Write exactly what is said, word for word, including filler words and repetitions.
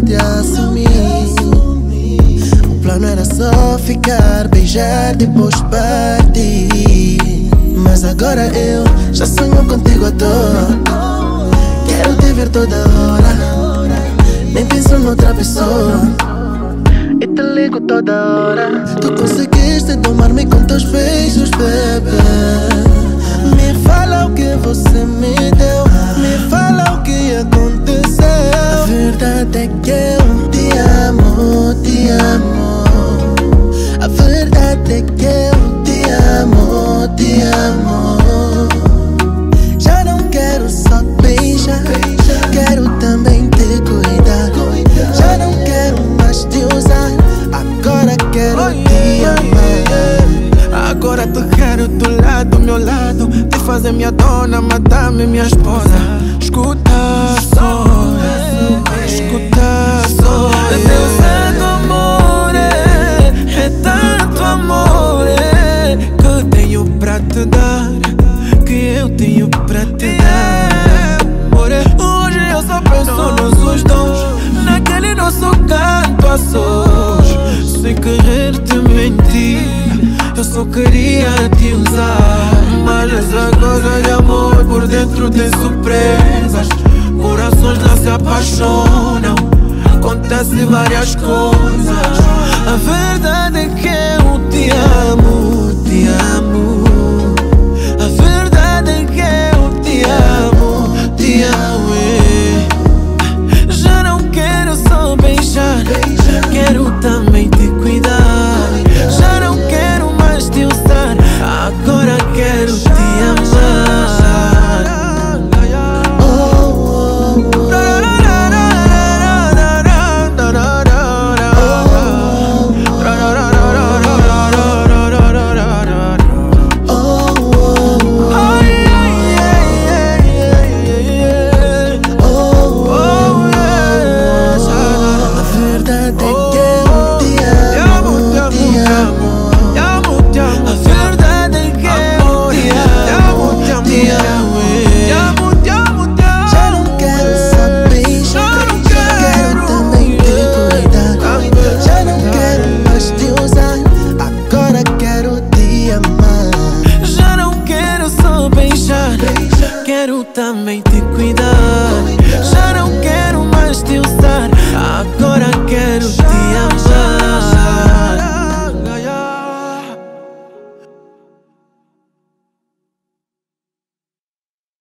te assumi. O plano era só ficar, beijar, depois partir. Mas agora eu já sonho contigo à toa. Quero te ver toda hora, nem penso noutra pessoa. E te ligo toda hora. Tu conseguiste domar-me com teus beijos, bebê. Me fala o que você me deu, me fala o que aconteceu. A verdade é que eu te amo, te amo. A verdade é que eu te amo, te amo. Já não quero só beijar, quero também te cuidar. Já não quero mais te usar, agora quero te amar. Agora te quero do lado, meu lado. Te fazer minha dona, matar-me minha esposa. Escuta só, escuta só. É Deus santo amor, é tanto amor que tenho pra te dar, que eu tenho pra te dar. Hoje eu só penso nos dois, naquele nosso canto a sós. Sem querer te mentir, eu só queria te usar. Mas essa coisa de amor por dentro tem surpresas. Corações não se apaixonam, acontece várias coisas. A verdade é que eu te amo, te amo. A verdade é que eu te amo, te amo. Já não quero só beijar, quero também te cuidar. Já não quero mais te usar, agora quero te amar. Quero também te cuidar.